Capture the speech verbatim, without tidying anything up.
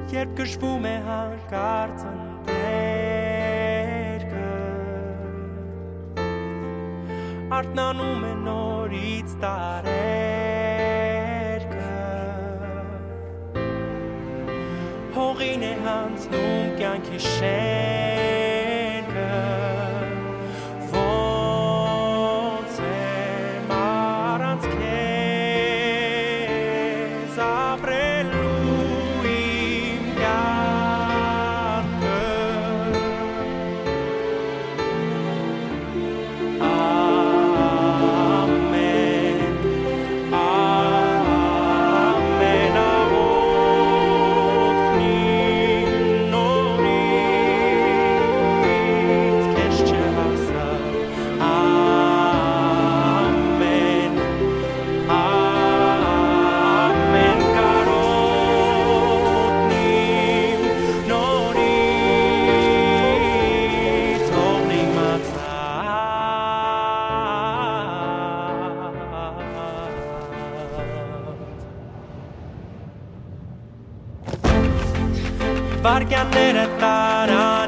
Երբ կշվում է հանկարծ ընտերքը Արթնանում է նորից տարերքը Հողին է հանձնում կյանքի շենքը Ոնց եմ առանց քեզ ապրելու իմ կյանքը Ամեն, ամեն աղոթքն իմ նորից քեզ չհասավ Ամեն, ամեն կարոտն իմ նորից հողն իմացավ Վարկյանները տարան